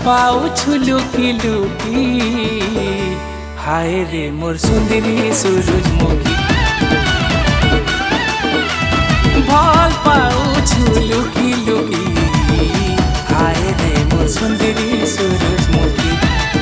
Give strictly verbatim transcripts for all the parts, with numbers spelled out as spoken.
पाऊछु लुकी लुकी हाय रे मोर सुंदरी सूरजमुखी भल पाऊछु लुकी लुकी हाय रे मोर सुंदरी सूरजमुखी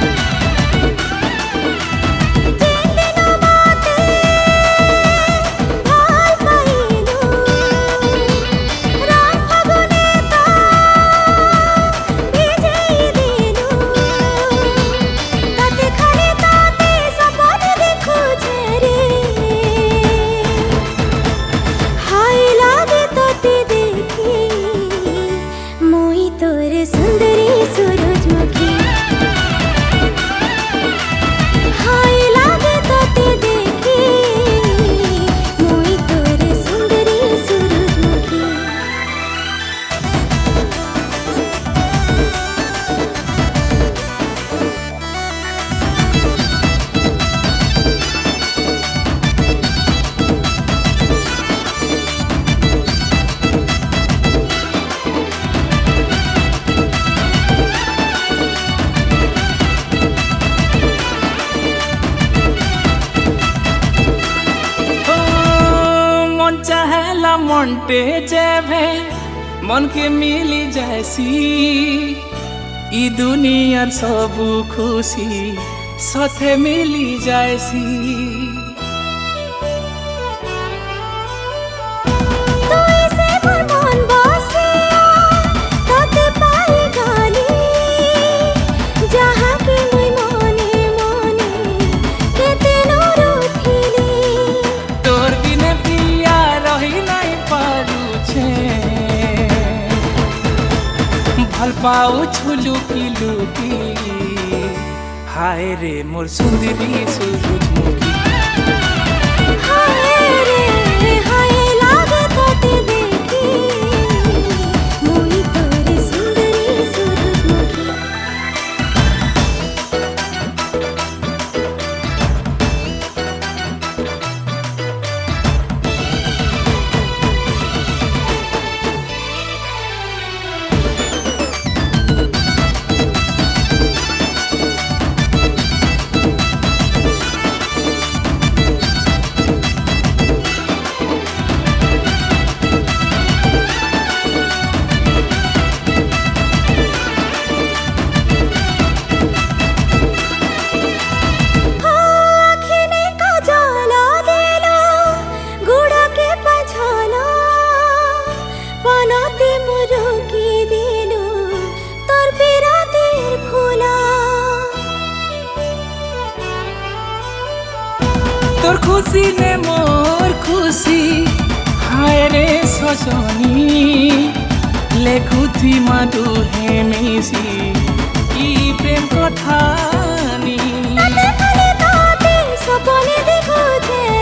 मनटे जेबे मन के मिली जैसी ई दुनियार सब खुशी साथे मिली जैसी भल पाऊछु लुकी लुकी हाय रे मोर सुंदरी सूरजमुखी हाय रे हाय लागे तोते देखी मोई तोरे सुंदरी सूरजमुखी तोर खुशी ने मोर खुशी हाय रे सजनी लेखुथी माधु हे मिसी ई प्रेम कथानी सपने देखो